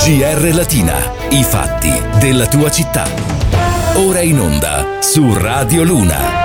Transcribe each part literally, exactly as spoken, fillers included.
G R Latina, i fatti della tua città. Ora in onda su Radio Luna.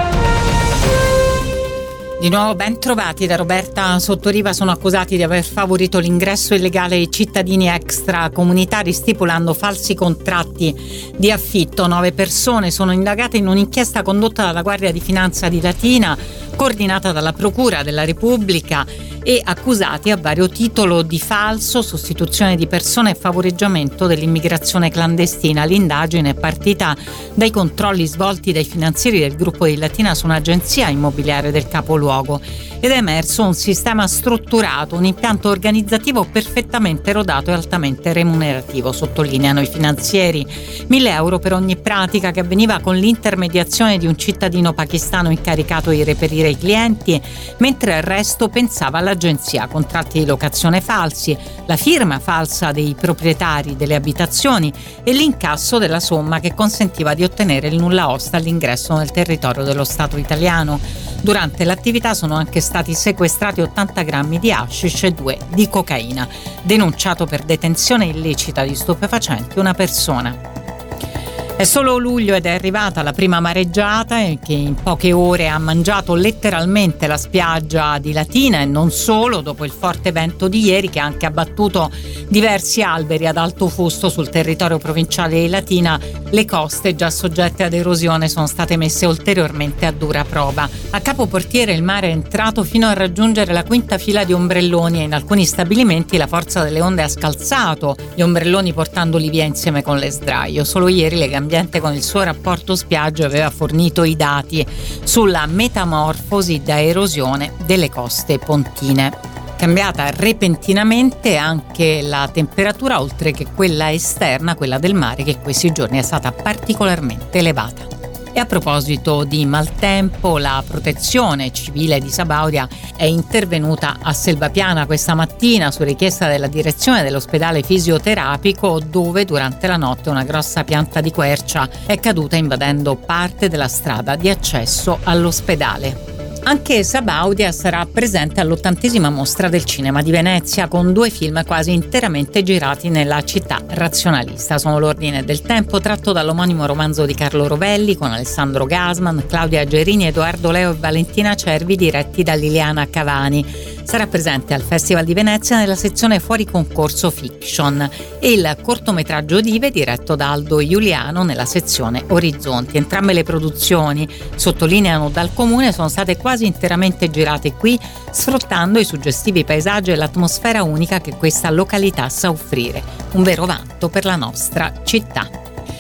Di nuovo ben trovati da Roberta Sottoriva. Sono accusati di aver favorito l'ingresso illegale ai cittadini extracomunitari stipulando falsi contratti di affitto. Nove persone sono indagate in un'inchiesta condotta dalla Guardia di Finanza di Latina, coordinata dalla Procura della Repubblica, e accusati a vario titolo di falso, sostituzione di persone e favoreggiamento dell'immigrazione clandestina. L'indagine è partita dai controlli svolti dai finanzieri del gruppo di Latina su un'agenzia immobiliare del capoluogo ed è emerso un sistema strutturato, un impianto organizzativo perfettamente rodato e altamente remunerativo, sottolineano i finanzieri. Mille euro per ogni pratica che avveniva con l'intermediazione di un cittadino pakistano incaricato di reperire i clienti, mentre il resto pensava all'agenzia, contratti di locazione falsi, la firma falsa dei proprietari delle abitazioni e l'incasso della somma che consentiva di ottenere il nulla osta all'ingresso nel territorio dello Stato italiano. Durante l'attività sono anche stati sequestrati ottanta grammi di hashish e due di cocaina. Denunciato per detenzione illecita di stupefacenti una persona. È solo luglio ed è arrivata la prima mareggiata che in poche ore ha mangiato letteralmente la spiaggia di Latina e non solo, dopo il forte vento di ieri che ha anche abbattuto diversi alberi ad alto fusto sul territorio provinciale di Latina. Le coste già soggette ad erosione sono state messe ulteriormente a dura prova. A Capo Portiere il mare è entrato fino a raggiungere la quinta fila di ombrelloni e in alcuni stabilimenti la forza delle onde ha scalzato gli ombrelloni portandoli via insieme con le sdraio. Solo ieri Legambiente con il suo rapporto spiaggia aveva fornito i dati sulla metamorfosi da erosione delle coste pontine. Cambiata repentinamente anche la temperatura, oltre che quella esterna, quella del mare, che questi giorni è stata particolarmente elevata. E a proposito di maltempo, la protezione civile di Sabaudia è intervenuta a Selvapiana questa mattina su richiesta della direzione dell'ospedale fisioterapico, dove durante la notte una grossa pianta di quercia è caduta invadendo parte della strada di accesso all'ospedale. Anche Sabaudia sarà presente all'ottantesima mostra del cinema di Venezia con due film quasi interamente girati nella città razionalista. Sono L'ordine del tempo, tratto dall'omonimo romanzo di Carlo Rovelli con Alessandro Gasman, Claudia Gerini, Edoardo Leo e Valentina Cervi, diretti da Liliana Cavani. Sarà presente al Festival di Venezia nella sezione fuori concorso fiction e il cortometraggio Dive diretto da Aldo Giuliano nella sezione Orizzonti. Entrambe le produzioni, sottolineano dal comune, sono state quasi interamente girate qui, sfruttando i suggestivi paesaggi e l'atmosfera unica che questa località sa offrire. Un vero vanto per la nostra città.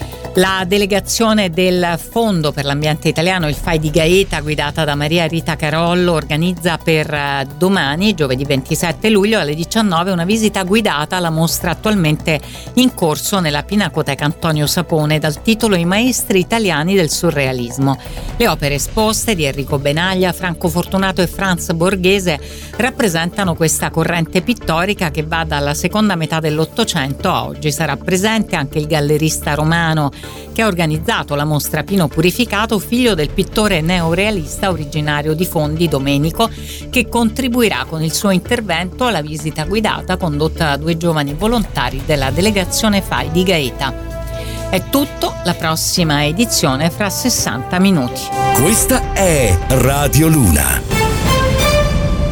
La delegazione del Fondo per l'Ambiente Italiano, il F A I di Gaeta, guidata da Maria Rita Carollo, organizza per domani, giovedì ventisette luglio alle diciannove, una visita guidata alla mostra attualmente in corso nella Pinacoteca Antonio Sapone dal titolo I maestri italiani del surrealismo. Le opere esposte di Enrico Benaglia, Franco Fortunato e Franz Borghese rappresentano questa corrente pittorica che va dalla seconda metà dell'Ottocento a oggi. Sarà presente anche il gallerista romano che ha organizzato la mostra Pino Purificato, figlio del pittore neorealista originario di Fondi, Domenico, che contribuirà con il suo intervento alla visita guidata condotta da due giovani volontari della delegazione F A I di Gaeta. È tutto, la prossima edizione fra sessanta minuti. Questa è Radio Luna.